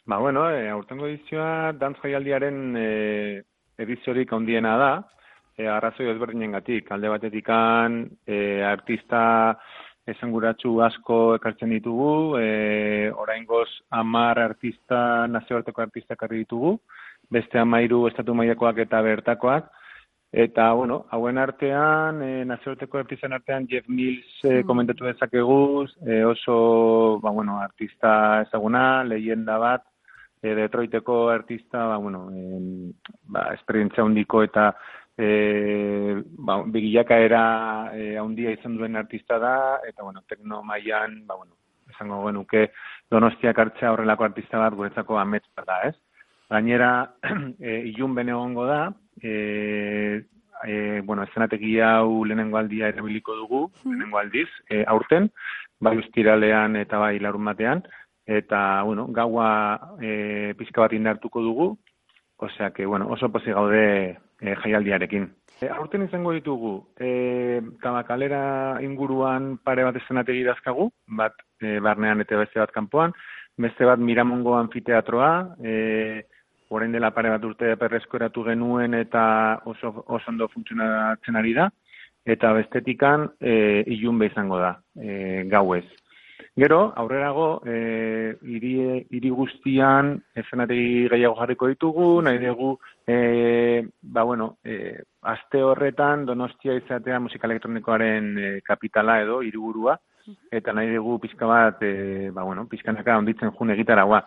Aurtengo edizioa dantz jaialdiaren ediziorik handiena da, arrazoi ezberdinengatik. Alde batetikan artista esanguratsu asko ekartzen ditugu, oraingoz 10 artista, nazioarteko artista ekarri ditugu, beste 13 estatu mailakoak eta bertakoak. Eta, hauen artean, nazioarteko artistan artean, Jeff Mills komentatu dezakegu, oso, artista ezaguna, leyenda bat, Detroiteko artista, esperientzia handiko eta begilakaera handia izan duen artista da, eta, tekno mailan, esango genuke Donostiak hartzea horrelako artista bat guretzako amets bat da, ez? Gainera, ilunben egongo da, eszenategi hau lehenengo aldia erabiliko dugu, lehenengo aldiz, aurten, bai ostiralean eta bai larunbatean, eta, gaua pizka bat indartuko dugu, osea que, oso pozik gaude jaialdiarekin. Aurten izango ditugu, Tabakalera inguruan pare bat eszenategi dazkagu, bat barnean eta beste bat kanpoan, beste bat Miramongo anfiteatroa, orain dela pare bat urte berreskuratu genuen eta oso ondo funtzionatzen ari da, eta bestetikan ilunbe izango da, gauez. Gero, aurrerago, hiri guztian eszenategi gehiago jarriko ditugu, nahi dugu, aste horretan Donostia izatea musika elektronikoaren kapitala edo hiriburua, eta nahi dugu pizka bat, pizkanaka onditzen june gitaragua.